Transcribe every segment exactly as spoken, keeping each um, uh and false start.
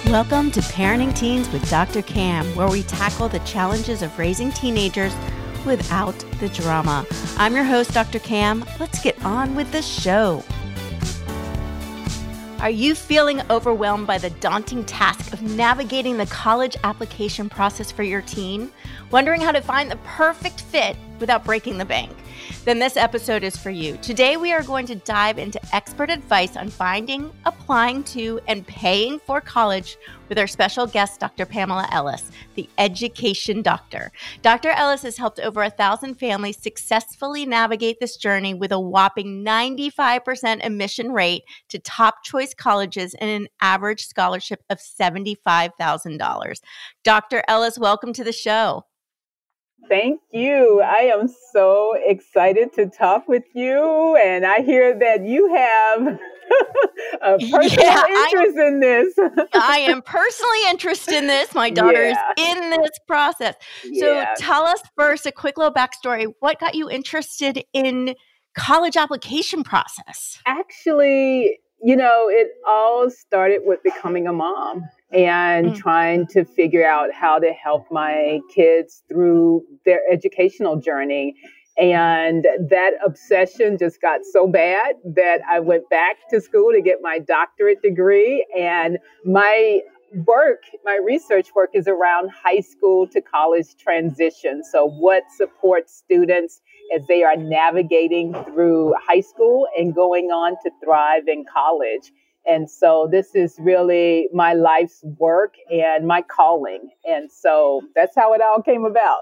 Welcome to Parenting Teens with Doctor Cam, where we tackle the challenges of raising teenagers without the drama. I'm your host, Doctor Cam. Let's get on with the show. Are you feeling overwhelmed by the daunting task of navigating the college application process for your teen? Wondering how to find the perfect fit without breaking the bank? Then this episode is for you. Today, we are going to dive into expert advice on finding, applying to, and paying for college with our special guest, Doctor Pamela Ellis, the education doctor. Doctor Ellis has helped over a thousand families successfully navigate this journey with a whopping ninety-five percent admission rate to top choice colleges and an average scholarship of seventy-five thousand dollars. Doctor Ellis, welcome to the show. Thank you. I am so excited to talk with you. And I hear that you have a personal yeah, interest am, in this. I am personally interested in this. My daughter yeah. is in this process. So yeah. Tell us first a quick little backstory. What got you interested in college application process? Actually, you know, it all started with becoming a mom and mm. trying to figure out how to help my kids through their educational journey. And that obsession just got so bad that I went back to school to get my doctorate degree. And my work, my research work is around high school to college transition. So what supports students as they are navigating through high school and going on to thrive in college. And so this is really my life's work and my calling. And so that's how it all came about.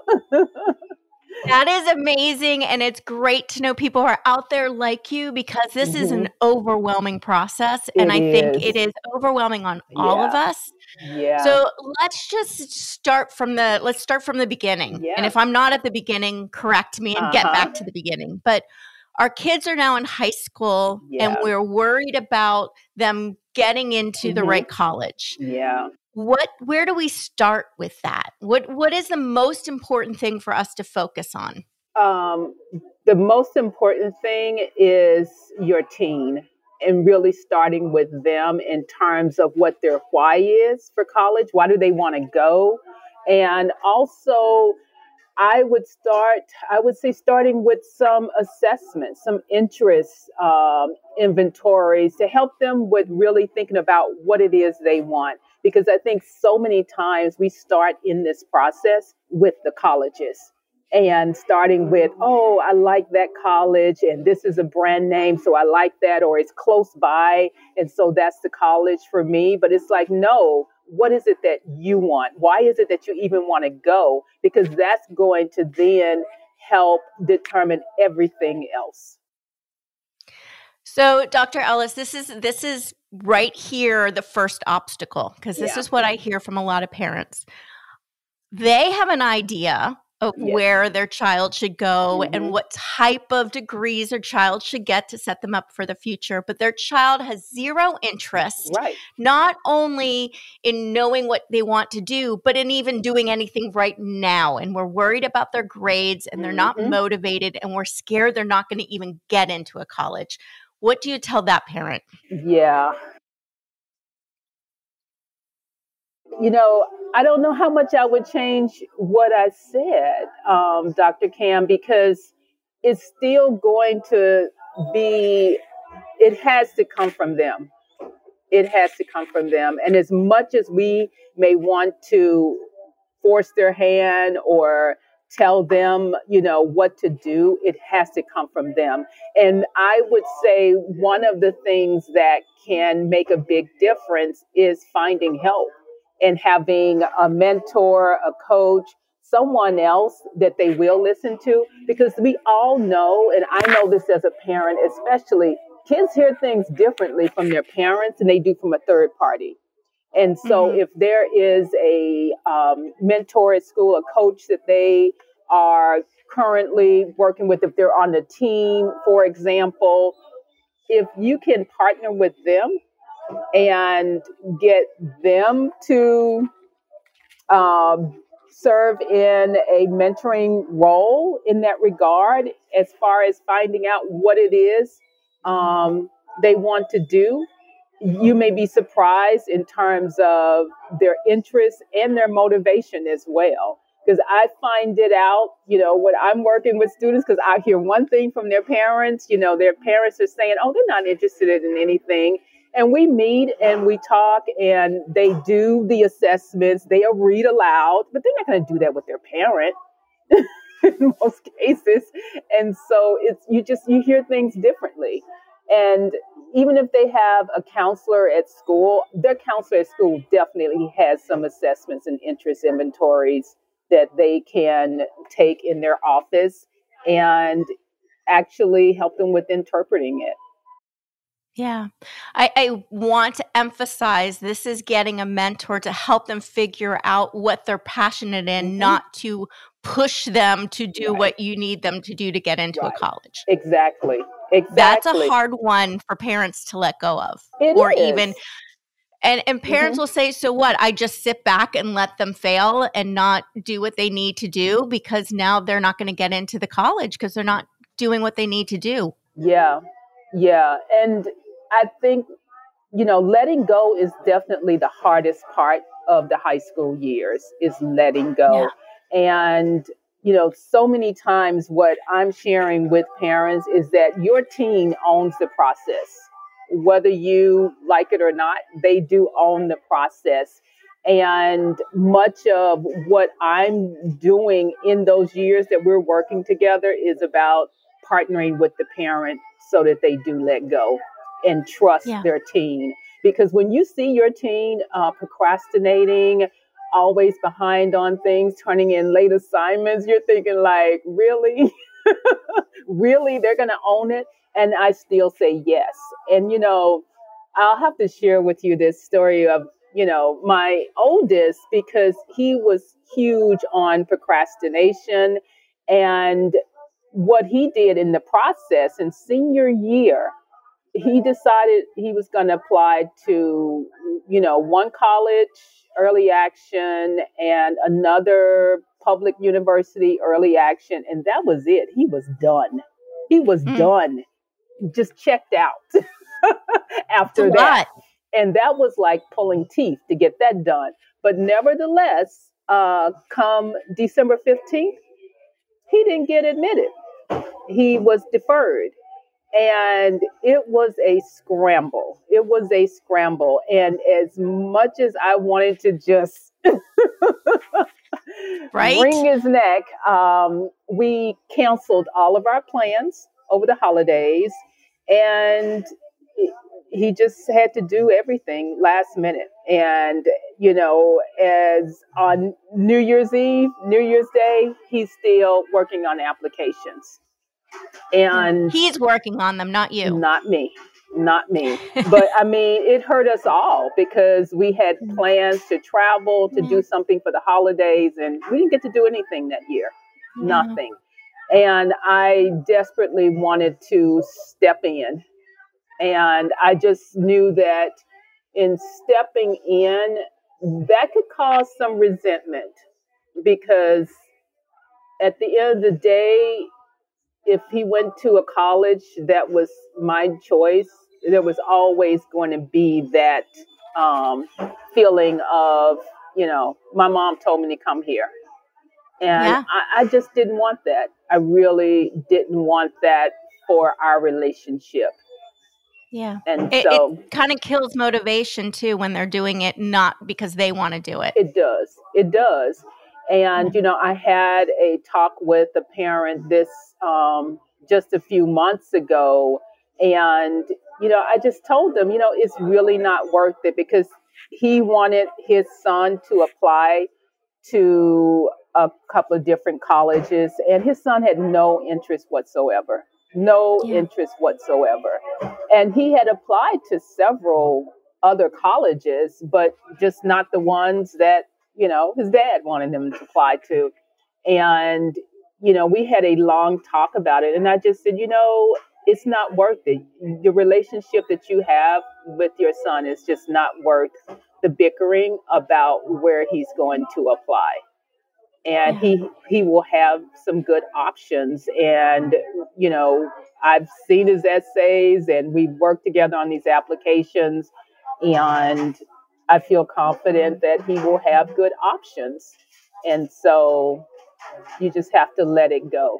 That is amazing. And it's great to know people are out there like you, because this mm-hmm. is an overwhelming process. And it I is. think it is overwhelming on yeah. all of us. Yeah. So let's just start from the, let's start from the beginning. Yeah. And if I'm not at the beginning, correct me and uh-huh. get back to the beginning. But our kids are now in high school yeah. and we're worried about them getting into mm-hmm. the right college. Yeah. What, where do we start with that? What, what is the most important thing for us to focus on? Um, the most important thing is your teen, and really starting with them in terms of what their why is for college. Why do they want to go? And also, I would start, I would say starting with some assessments, some interest um, inventories to help them with really thinking about what it is they want. Because I think so many times we start in this process with the colleges and starting with, oh, I like that college and this is a brand name, so I like that, or it's close by. And so that's the college for me. But it's like, no. What is it that you want? Why is it that you even want to go? Because that's going to then help determine everything else. So, Doctor Ellis, this is this is right here the first obstacle, because this yeah. is what I hear from a lot of parents. They have an idea of yes. where their child should go mm-hmm. and what type of degrees their child should get to set them up for the future. But their child has zero interest, right. not only in knowing what they want to do, but in even doing anything right now. And we're worried about their grades and they're not mm-hmm. motivated and we're scared they're not going to even get into a college. What do you tell that parent? Yeah. You know, I don't know how much I would change what I said, um, Doctor Cam, because it's still going to be, it has to come from them. It has to come from them. And as much as we may want to force their hand or tell them, you know, what to do, it has to come from them. And I would say one of the things that can make a big difference is finding help. And having a mentor, a coach, someone else that they will listen to, because we all know, and I know this as a parent, especially, kids hear things differently from their parents than they do from a third party. And so mm-hmm. if there is a um, mentor at school, a coach that they are currently working with, if they're on the team, for example, if you can partner with them and get them to um, serve in a mentoring role in that regard, as far as finding out what it is um, they want to do, you may be surprised in terms of their interest and their motivation as well. Because I find it out, you know, when I'm working with students, because I hear one thing from their parents, you know, their parents are saying, oh, they're not interested in anything. And we meet and we talk and they do the assessments, they'll read aloud, but they're not going to do that with their parent in most cases. And so it's, you just, you hear things differently. And even if they have a counselor at school, their counselor at school definitely has some assessments and interest inventories that they can take in their office and actually help them with interpreting it. Yeah. I, I want to emphasize this is getting a mentor to help them figure out what they're passionate in, mm-hmm. not to push them to do right. what you need them to do to get into right. a college. Exactly. Exactly. That's a hard one for parents to let go of. It or is. even and and parents mm-hmm. will say, so what? I just sit back and let them fail and not do what they need to do because now they're not going to get into the college because they're not doing what they need to do. Yeah. Yeah. And I think, you know, letting go is definitely the hardest part of the high school years is letting go. Yeah. And, you know, so many times what I'm sharing with parents is that your teen owns the process. Whether you like it or not, they do own the process. And much of what I'm doing in those years that we're working together is about partnering with the parent so that they do let go and trust yeah. their teen. Because when you see your teen uh, procrastinating, always behind on things, turning in late assignments, you're thinking like, really? Really? They're going to own it? And I still say yes. And, you know, I'll have to share with you this story of, you know, my oldest, because he was huge on procrastination. And what he did in the process in senior year, he decided he was going to apply to, you know, one college, early action, and another public university, early action. And that was it. He was done. He was mm. done. Just checked out after that. And that was like pulling teeth to get that done. But nevertheless, uh, come December fifteenth, he didn't get admitted. He was deferred. And it was a scramble. It was a scramble. And as much as I wanted to just right? wring his neck, um, we canceled all of our plans over the holidays. And he just had to do everything last minute. And, you know, as on New Year's Eve, New Year's Day, he's still working on applications. And he's working on them, not you. Not me. Not me. But I mean, it hurt us all because we had plans to travel, to yeah. do something for the holidays, and we didn't get to do anything that year. Yeah. Nothing. And I desperately wanted to step in. And I just knew that in stepping in, that could cause some resentment because at the end of the day, if he went to a college that was my choice, there was always going to be that um, feeling of, you know, my mom told me to come here. And yeah. I, I just didn't want that. I really didn't want that for our relationship. Yeah. And it, so it kind of kills motivation too when they're doing it not because they want to do it. It does. It does. And, you know, I had a talk with a parent this um, just a few months ago. And, you know, I just told them, you know, it's really not worth it because he wanted his son to apply to a couple of different colleges. And his son had no interest whatsoever, no yeah. interest whatsoever. And he had applied to several other colleges, but just not the ones that, you know, his dad wanted him to apply to. And, you know, we had a long talk about it. And I just said, you know, it's not worth it. The relationship that you have with your son is just not worth the bickering about where he's going to apply. And he he will have some good options. And, you know, I've seen his essays and we've worked together on these applications. And I feel confident that he will have good options. And so you just have to let it go.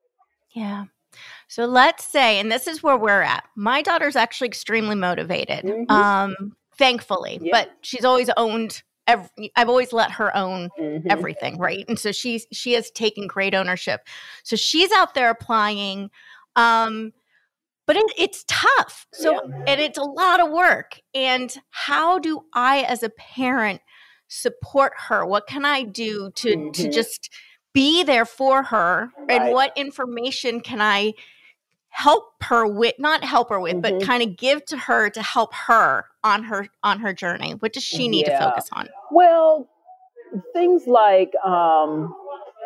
Yeah. So let's say, and this is where we're at. My daughter's actually extremely motivated, Mhm. um, thankfully, Yeah. but she's always owned. Every, I've always let her own Mhm. everything, right? And so she's she has taken great ownership. So she's out there applying, um, but it, it's tough. So Yeah. and it's a lot of work. And how do I, as a parent, support her? What can I do to to Mhm. just be there for her? And Right. what information can I help her with, not help her with, but Mhm. kind of give to her to help her on her on her journey? What does she need to Yeah. focus on? Well, things like um,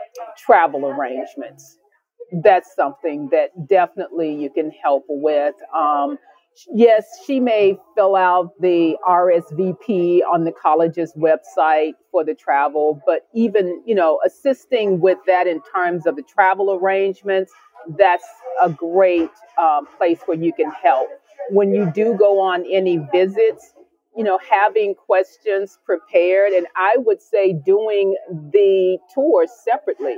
travel arrangements. That's something that definitely you can help with. Um, yes, she may fill out the R S V P on the college's website for the travel, but even, you know, assisting with that in terms of the travel arrangements, that's a great um, place where you can help. When you do go on any visits, you know, having questions prepared, and I would say doing the tours separately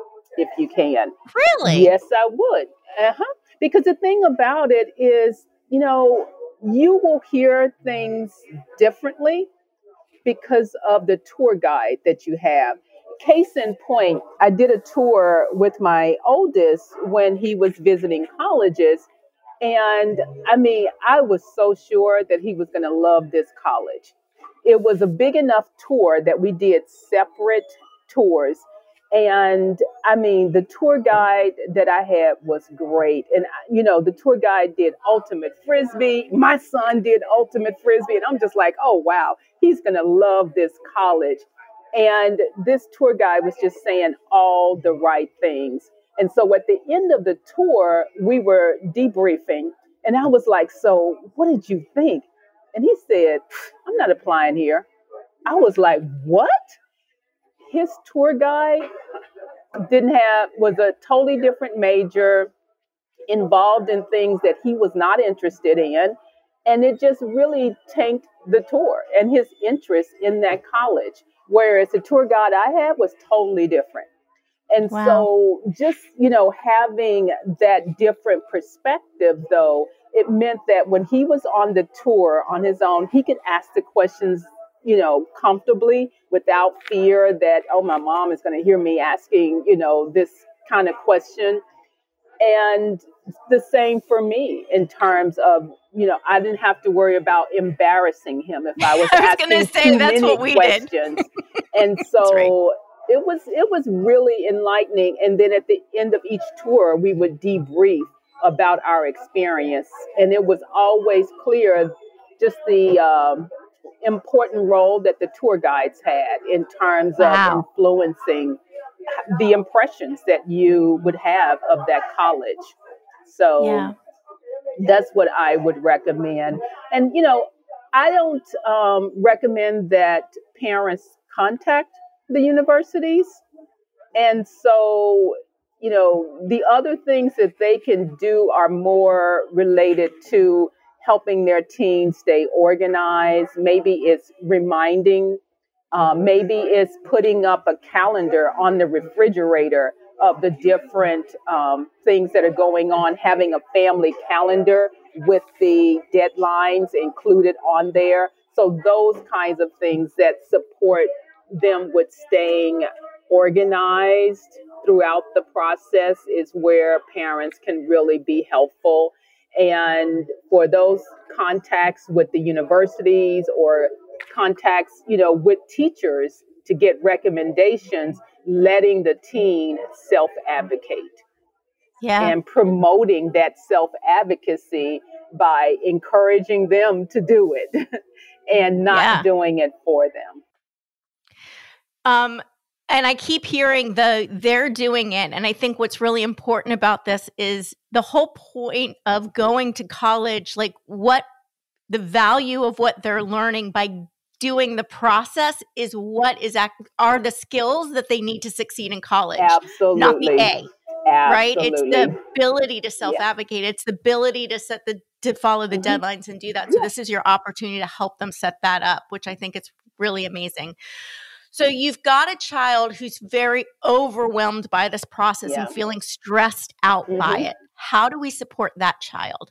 if you can. Really? Yes, I would. Uh-huh. Because the thing about it is, you know, you will hear things differently because of the tour guide that you have. Case in point, I did a tour with my oldest when he was visiting colleges. And I mean, I was so sure that he was going to love this college. It was a big enough tour that we did separate tours. And I mean, the tour guide that I had was great. And, you know, the tour guide did ultimate frisbee. My son did ultimate frisbee. And I'm just like, oh, wow, he's going to love this college. And this tour guide was just saying all the right things. And so at the end of the tour, we were debriefing. And I was like, so what did you think? And he said, I'm not applying here. I was like, what? His tour guide didn't have, was a totally different major, involved in things that he was not interested in. And it just really tanked the tour and his interest in that college. Whereas the tour guide I had was totally different. And Wow. so just, you know, having that different perspective, though, it meant that when he was on the tour on his own, he could ask the questions, you know, comfortably without fear that, oh, my mom is going to hear me asking, you know, this kind of question. And the same for me in terms of, you know, I didn't have to worry about embarrassing him if I was, I was asking gonna say, too that's many what we did. questions. And That's right. so it was it was really enlightening. And then at the end of each tour, we would debrief about our experience, and it was always clear just the um, important role that the tour guides had in terms of Wow. influencing the impressions that you would have of that college. So Yeah. that's what I would recommend. And, you know, I don't um, recommend that parents contact the universities. And so, you know, the other things that they can do are more related to helping their teens stay organized. Maybe it's reminding, uh, maybe it's putting up a calendar on the refrigerator of the different um, things that are going on, having a family calendar with the deadlines included on there. So those kinds of things that support them with staying organized throughout the process is where parents can really be helpful. And for those contacts with the universities or contacts, you know, with teachers to get recommendations, letting the teen self-advocate Yeah. and promoting that self-advocacy by encouraging them to do it and not Yeah. doing it for them. Um, and I keep hearing the they're doing it. And I think what's really important about this is the whole point of going to college, like what the value of what they're learning by doing the process is what is act- are the skills that they need to succeed in college, not the Absolutely. A. right? It's the Absolutely. ability to Yeah. self-advocate. It's the ability to set the to follow the Hmm. deadlines and do that. So Yeah. this is your opportunity to help them set that up, which I think is really amazing. So you've got a child who's very overwhelmed by this process and Yeah. feeling stressed out by Hmm. it. How do we support that child?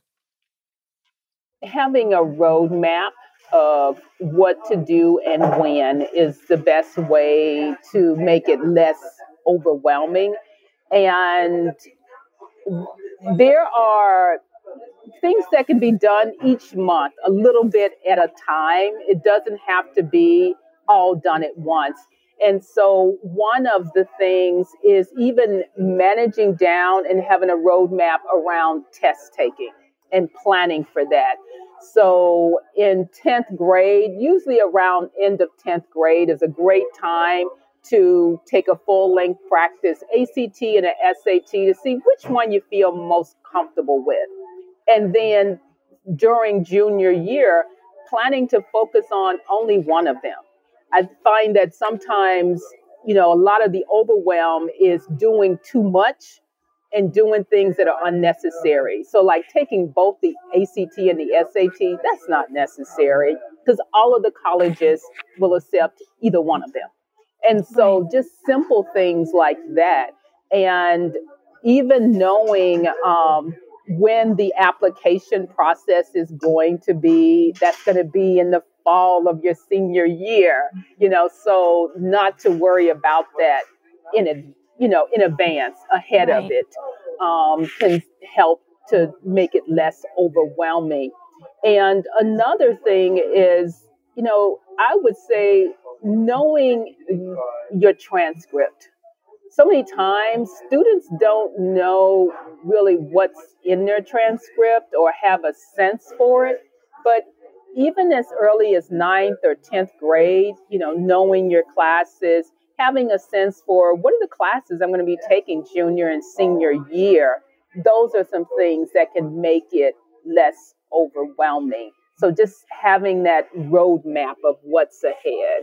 Having a roadmap of what to do and when is the best way to make it less overwhelming. And there are things that can be done each month, a little bit at a time. It doesn't have to be all done at once. And so, one of the things is even managing down and having a roadmap around test taking and planning for that. So, in tenth grade, usually around end of tenth grade is a great time to take a full length practice A C T and an S A T to see which one you feel most comfortable with. And then during junior year, planning to focus on only one of them. I find that sometimes, you know, a lot of the overwhelm is doing too much and doing things that are unnecessary. So, like taking both the A C T and the S A T, that's not necessary because all of the colleges will accept either one of them. And Right. so, just simple things like that. And even knowing um, when the application process is going to be, that's going to be in the fall of your senior year, you know, so not to worry about that in a, you know, in advance, ahead of Right. it, um, can help to make it less overwhelming. And another thing is, you know, I would say knowing your transcript. So many times students don't know really what's in their transcript or have a sense for it. But even as early as ninth or tenth grade, you know, knowing your classes, having a sense for what are the classes I'm going to be taking junior and senior year, those are some things that can make it less overwhelming. So just having that roadmap of what's ahead.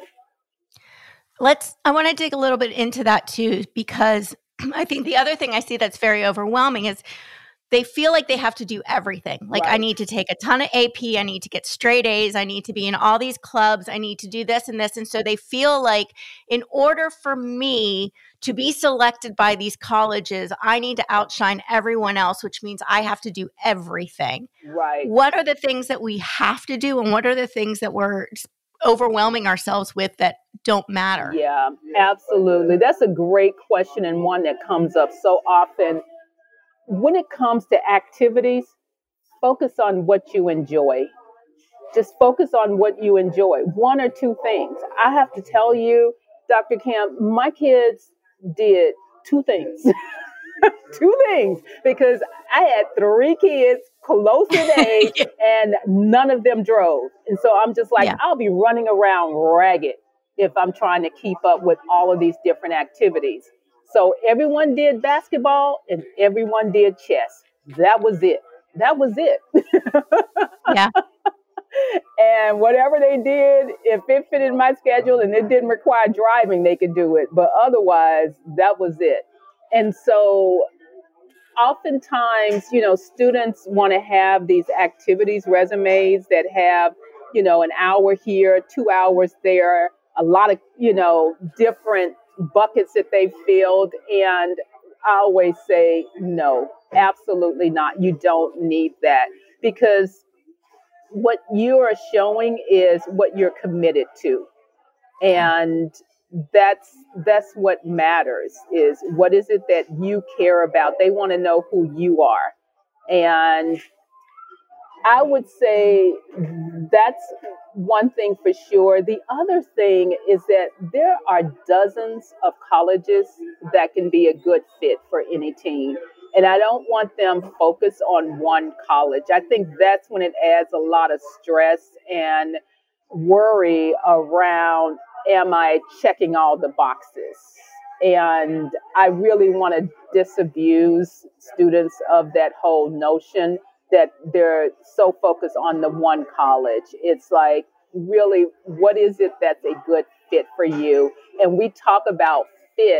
Let's I want to dig a little bit into that too, because I think the other thing I see that's very overwhelming is they feel like they have to do everything. Like, I Right. need to take a ton of A P, I need to get straight A's, I need to be in all these clubs, I need to do this and this. And so they feel like in order for me to be selected by these colleges, I need to outshine everyone else, which means I have to do everything. Right. What are the things that we have to do, and what are the things that we're just overwhelming ourselves with that don't matter? Yeah, absolutely. That's a great question and one that comes up so often. When it comes to activities, focus on what you enjoy. Just focus on what you enjoy. One or two things. I have to tell you, Doctor Camp, my kids did two things. Two things because I had three kids close in age Yeah. and none of them drove. And so I'm just like, Yeah. I'll be running around ragged if I'm trying to keep up with all of these different activities. So everyone did basketball and everyone did chess. That was it. That was it. Yeah. And whatever they did, if it fitted my schedule and it didn't require driving, they could do it. But otherwise, that was it. And so oftentimes, you know, students want to have these activities resumes that have, you know, an hour here, two hours there, a lot of, you know, different buckets that they filled. And I always say, no, absolutely not. You don't need that because what you are showing is what you're committed to. Yeah. And that's that's what matters is what is it that you care about. They want to know who you are. And I would say that's one thing for sure. The other thing is that there are dozens of colleges that can be a good fit for any teen. And I don't want them focused on one college. I think that's when it adds a lot of stress and worry around, am I checking all the boxes? And I really want to disabuse students of that whole notion that they're so focused on the one college. It's like, really, what is it that's a good fit for you? And we talk about fit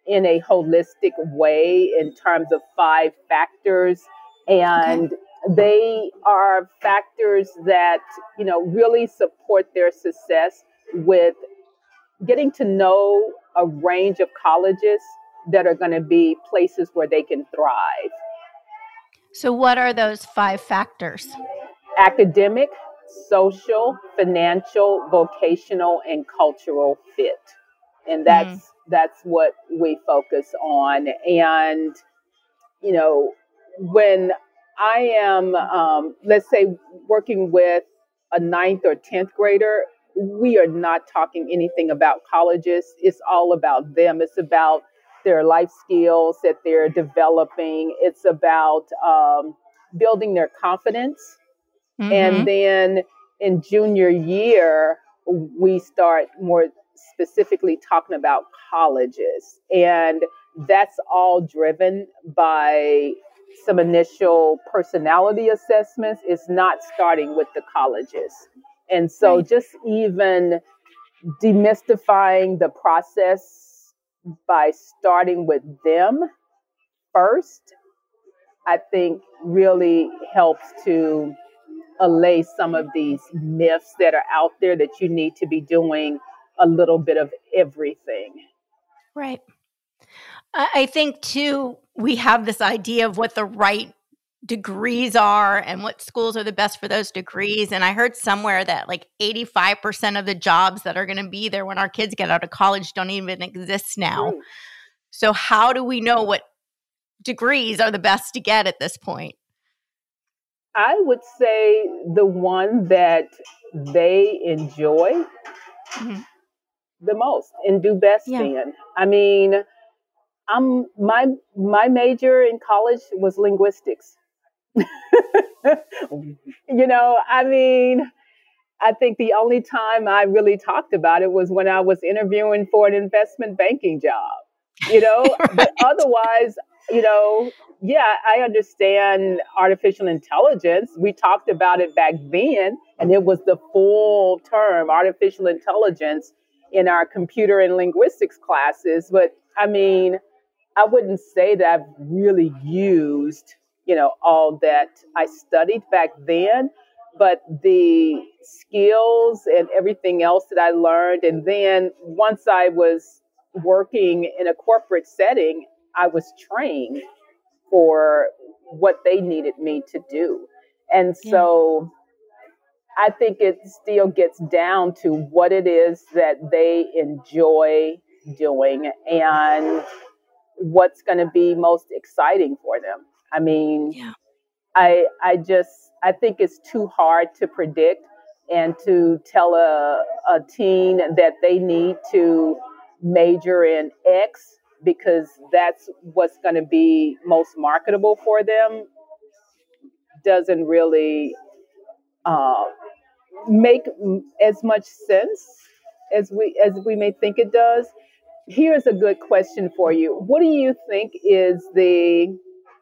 in a holistic way in terms of five factors. Okay. And they are factors that, you know, really support their success with getting to know a range of colleges that are going to be places where they can thrive. So what are those five factors? Academic, social, financial, vocational, and cultural fit. And Hmm. that's that's what we focus on. And you know, when I am, um, let's say, working with a ninth or tenth grader, we are not talking anything about colleges. It's all about them. It's about their life skills that they're developing. It's about um, building their confidence. And Hmm. then in junior year, we start more specifically talking about colleges. And that's all driven by some initial personality assessments. It's not starting with the colleges. And so Right. just even demystifying the process by starting with them first, I think really helps to allay some of these myths that are out there that you need to be doing a little bit of everything. Right. I I think too, we have this idea of what the right degrees are and what schools are the best for those degrees. And I heard somewhere that like eighty-five percent of the jobs that are going to be there when our kids get out of college don't even exist now. True. So how do we know what degrees are the best to get at this point? I would say the one that they enjoy Mhm. the most and do best Yeah. in. I mean, I'm my my major in college was linguistics. You know, I mean, I think the only time I really talked about it was when I was interviewing for an investment banking job, you know, but Right. otherwise, you know, yeah, I understand artificial intelligence. We talked about it back then, and it was the full term artificial intelligence in our computer and linguistics classes. But I mean, I wouldn't say that I've really used, you know, all that I studied back then, but the skills and everything else that I learned. And then once I was working in a corporate setting, I was trained for what they needed me to do. And Yeah. so I think it still gets down to what it is that they enjoy doing and what's going to be most exciting for them. I mean, Yeah. I I just I think it's too hard to predict and to tell a a teen that they need to major in X because that's what's going to be most marketable for them doesn't really uh, make as much sense as we as we may think it does. Here's a good question for you. What do you think is the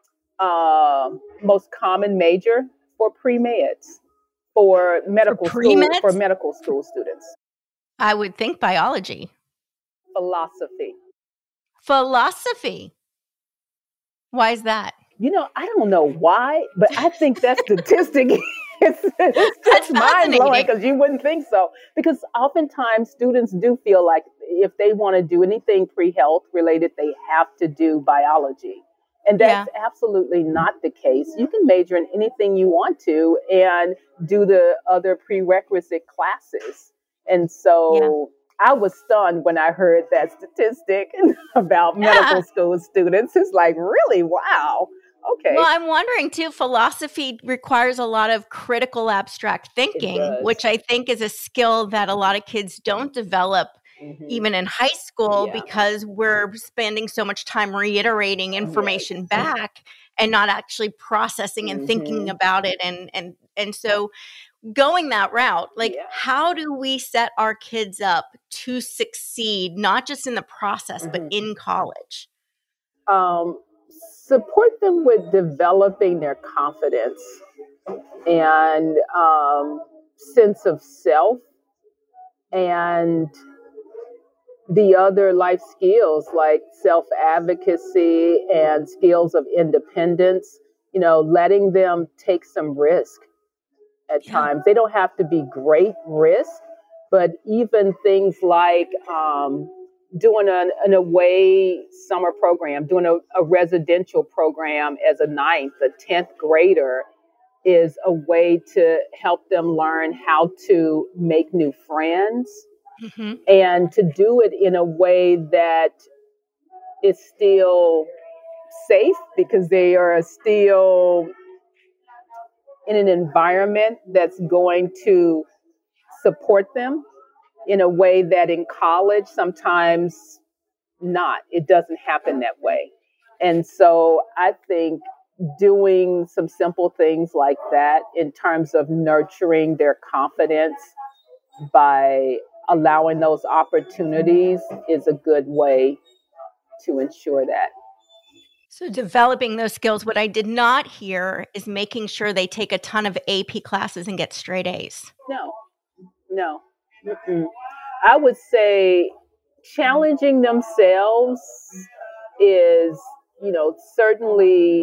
uh, most common major for pre-meds for For medical school for pre-meds, medical school students? I would think biology. Philosophy. Philosophy. Why is that? You know, I don't know why, but I think that statistic is it's That's just mind blowing fascinating. because you wouldn't think so. Because oftentimes students do feel like if they want to do anything pre-health related, they have to do biology. And that's Yeah. absolutely not the case. You can major in anything you want to and do the other prerequisite classes. And Yeah. so I was stunned when I heard that statistic about Yeah. medical school students. It's like, really? Wow. Well, Okay. I'm wondering too, philosophy requires a lot of critical abstract It thinking, does. which I think is a skill that a lot of kids don't develop Hmm. even in high school Yeah. because we're spending so much time reiterating information Yes. back and not actually processing and thinking Hmm. about it. And and and so going that route, like Yeah. how do we set our kids up to succeed, not just in the process, but Hmm. in college? Um, support them with developing their confidence and um, sense of self and the other life skills like self-advocacy and skills of independence, you know, letting them take some risk at Yeah. times. They don't have to be great risk, but even things like um, doing an, an away summer program, doing a, a residential program as a ninth, a tenth grader is a way to help them learn how to make new friends Mm-hmm. and to do it in a way that is still safe because they are still in an environment that's going to support them in a way that in college sometimes not. It doesn't happen that way. And so I think doing some simple things like that in terms of nurturing their confidence by allowing those opportunities is a good way to ensure that. So developing those skills, what I did not hear is making sure they take a ton of A P classes and get straight A's. No, no. Mm-mm. I would say challenging themselves is, you know, certainly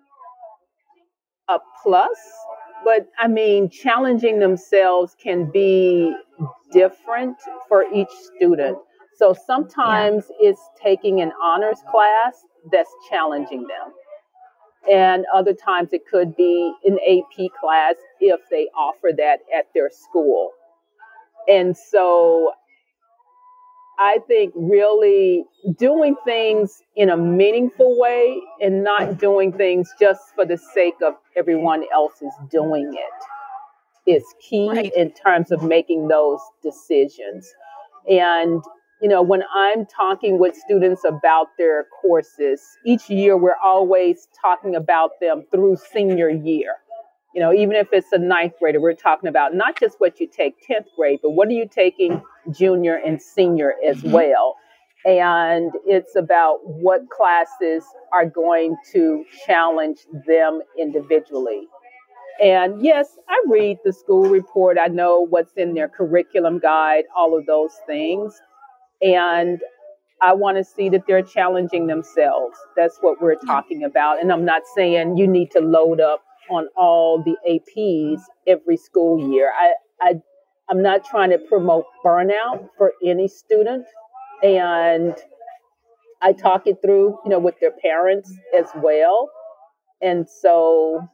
a plus, but I mean, challenging themselves can be different for each student. So Yeah. sometimes it's taking an honors class that's challenging them. And other times it could be an A P class if they offer that at their school. And so I think really doing things in a meaningful way and not doing things just for the sake of everyone else is doing it is key Right. in terms of making those decisions. And, you know, when I'm talking with students about their courses, each year we're always talking about them through senior year. You know, even if it's a ninth grader, we're talking about not just what you take tenth grade, but what are you taking junior and senior as Mm-hmm. well. And it's about what classes are going to challenge them individually. And yes, I read the school report. I know what's in their curriculum guide, all of those things. And I want to see that they're challenging themselves. That's what we're Yeah. talking about. And I'm not saying you need to load up on all the A Ps every school year. I, I, I'm not trying to promote burnout for any student. And I talk it through, you know, with their parents as well. And so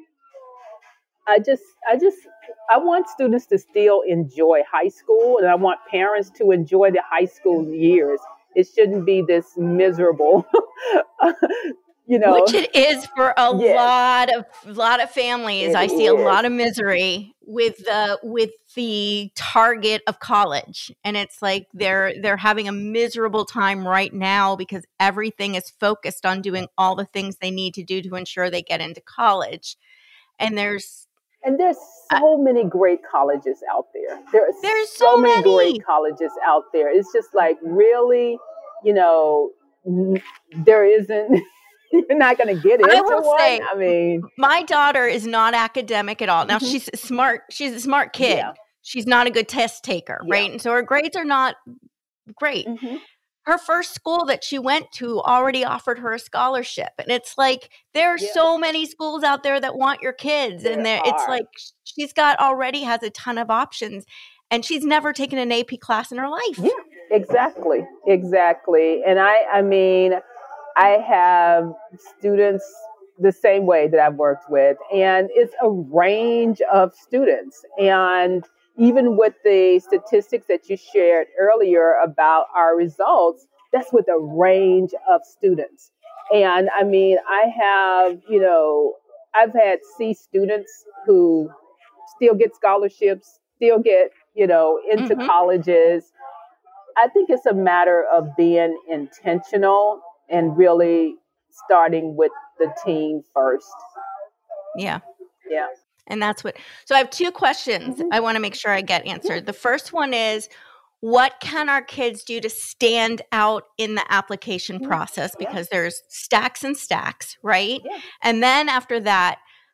I just, I just, I want students to still enjoy high school, and I want parents to enjoy the high school years. It shouldn't be this miserable, you know. Which it is for a Yes, lot of lot of families. it I see a is. lot of misery with the with the target of college. And it's like they're they're having a miserable time right now because everything is focused on doing all the things they need to do to ensure they get into college. And there's And there's uh, so many great colleges out there. There are there's so so many great many. colleges out there. It's just like really, you know, n- there isn't. You're not going to get I into will one. say I mean, my daughter is not academic at all. Now mhm, she's a smart, she's a smart yeah, kid. She's not a good test taker, yeah, right? And so her grades are not great. hmm Her first school that she went to already offered her a scholarship. And it's like there are yeah. so many schools out there that want your kids. And There there it's are. like sh- she's got already has a ton of options. And she's never taken an A P class in her Yeah, life. exactly, exactly. And I, I mean, I have students the same way that I've worked with, and it's a range of students. And even with the statistics that you shared earlier about our results, that's with a range of students. And I mean, I have, you know, I've had C students who still get scholarships, still get, you know, into Hmm. colleges. I think it's a matter of being intentional and really starting with the team first. Yeah. Yeah. And that's what, so I have two questions hmm I want to make sure I get Yeah. answered. The first one is, what can our kids do to stand out in the application Mhm. process? Yeah. Because there's stacks and stacks, right? Yeah. And then after that,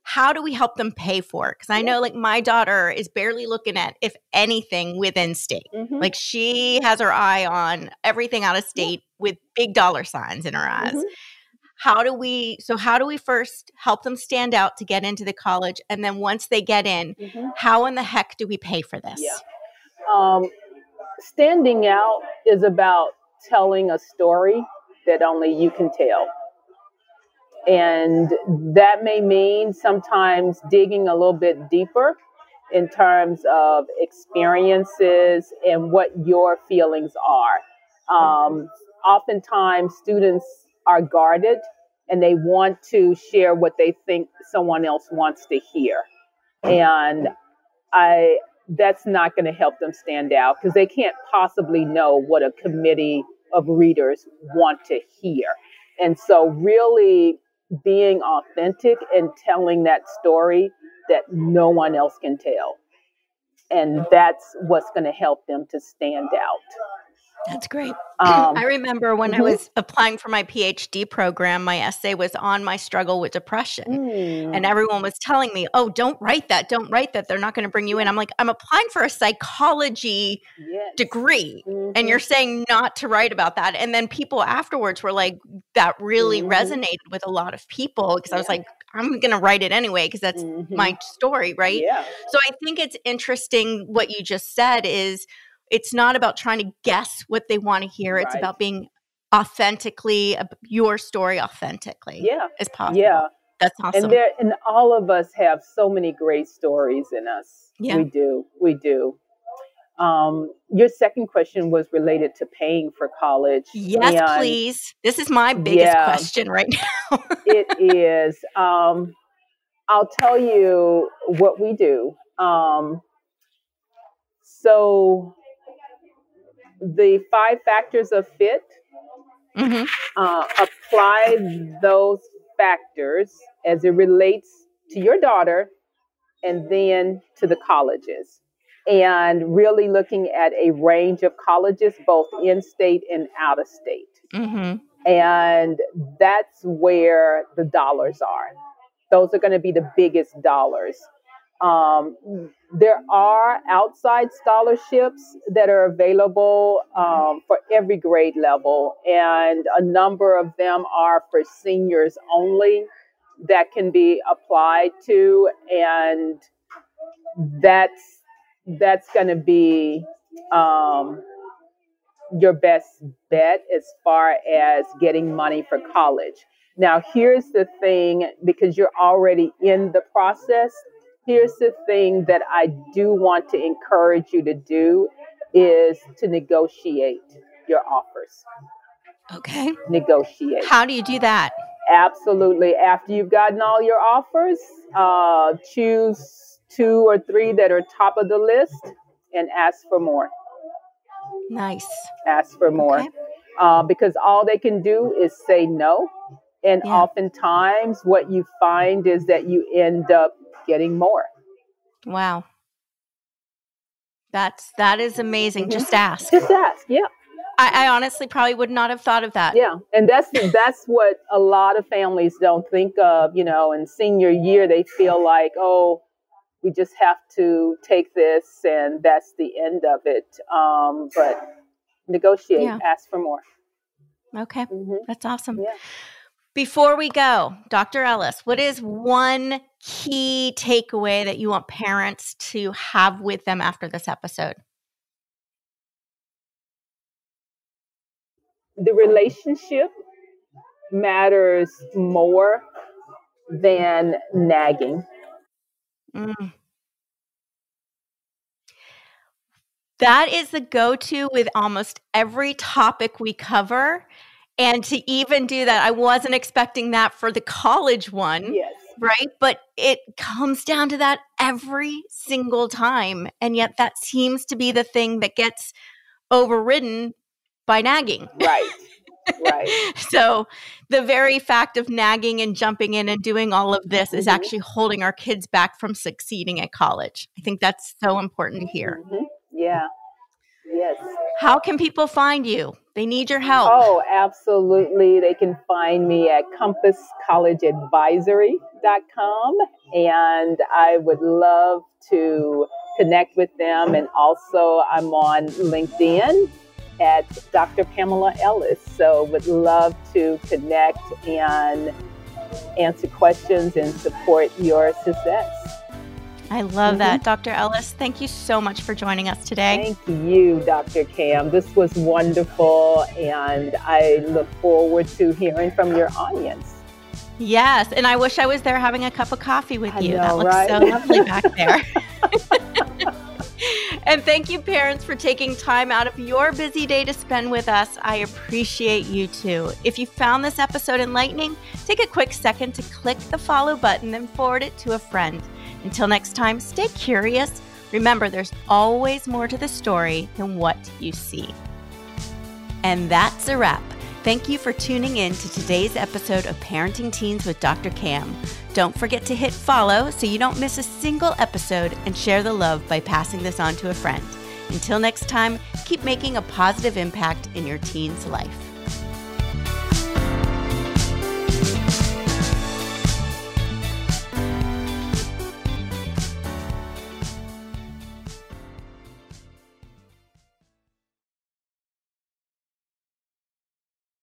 how do we help them pay for it? Because I know like my daughter is barely looking at, if anything, within state. Mm-hmm. Like she has her eye on everything out of state with big dollar signs in her eyes. Mm-hmm. How do we, so how do we first help them stand out to get into the college? And then once they get in, Mm-hmm. how in the heck do we pay for this? Yeah. Um, standing out is about telling a story that only you can tell. And that may mean sometimes digging a little bit deeper in terms of experiences and what your feelings are. Um, oftentimes, students are guarded and they want to share what they think someone else wants to hear. And I that's not going to help them stand out because they can't possibly know what a committee of readers want to hear. And so really being authentic and telling that story that no one else can tell. And that's what's going to help them to stand out. That's great. Um, I remember when mm-hmm. I was applying for my PhD program, my essay was on my struggle with depression. Mm. And everyone was telling me, oh, don't write that. Don't write that. They're not going to bring you in. I'm like, I'm applying for a psychology yes. degree. Mm-hmm. And you're saying not to write about that. And then people afterwards were like, that really mm-hmm. resonated with a lot of people because yeah. I was like, I'm going to write it anyway because that's mm-hmm. my story, right? Yeah. So I think it's interesting what you just said is it's not about trying to guess what they want to hear. It's right. about being authentically, your story authentically yeah. as possible. Yeah. That's awesome. And there, and all of us have so many great stories in us. Yeah. We do. We do. Um, your second question was related to paying for college. Yes, and please. This is my biggest yeah, question right now. It is. Um, I'll tell you what we do. Um, so the five factors of fit, mm-hmm. uh, apply those factors as it relates to your daughter and then to the colleges. And really looking at a range of colleges, both in-state and out-of-state. Mm-hmm. And that's where the dollars are. Those are going to be the biggest dollars. Um, there are outside scholarships that are available um, for every grade level, and a number of them are for seniors only that can be applied to, and that's that's going to be um, your best bet as far as getting money for college. Now, here's the thing, because you're already in the process, here's the thing that I do want to encourage you to do is to negotiate your offers. Okay. Negotiate. How do you do that? Absolutely. After you've gotten all your offers, uh, choose two or three that are top of the list and ask for more. Nice. Ask for more. Okay. Uh, because all they can do is say no. And Yeah. oftentimes what you find is that you end up getting more. Wow. That's, that is amazing. Mm-hmm. Just ask. Just ask. Yeah. I, I honestly probably would not have thought of that. Yeah. And that's, that's what a lot of families don't think of, you know, in senior year, they feel like, oh, we just have to take this and that's the end of it. Um, but negotiate, Yeah. ask for more. Okay. Mm-hmm. That's awesome. Yeah. Before we go, Doctor Ellis, what is one key takeaway that you want parents to have with them after this episode? The relationship matters more than nagging. Mm. That is the go-to with almost every topic we cover. And to even do that, I wasn't expecting that for the college one, Yes. right? But it comes down to that every single time. And yet that seems to be the thing that gets overridden by nagging. Right. Right. So the very fact of nagging and jumping in and doing all of this mm-hmm. is actually holding our kids back from succeeding at college. I think that's so important to hear. Mm-hmm. Yeah. Yes. How can people find you? They need your help. Oh, absolutely. They can find me at compass college advisory dot com, and I would love to connect with them. And also, I'm on LinkedIn at Doctor Pamela Ellis. So would love to connect and answer questions and support your success. I love mm-hmm. that. Doctor Ellis, thank you so much for joining us today. Thank you, Doctor Cam. This was wonderful, and I look forward to hearing from your audience. Yes, and I wish I was there having a cup of coffee with I you. know, that looks right? so lovely back there. And thank you, parents, for taking time out of your busy day to spend with us. I appreciate you too. If you found this episode enlightening, take a quick second to click the follow button and forward it to a friend. Until next time, stay curious. Remember, there's always more to the story than what you see. And that's a wrap. Thank you for tuning in to today's episode of Parenting Teens with Doctor Cam. Don't forget to hit follow so you don't miss a single episode, and share the love by passing this on to a friend. Until next time, keep making a positive impact in your teen's life.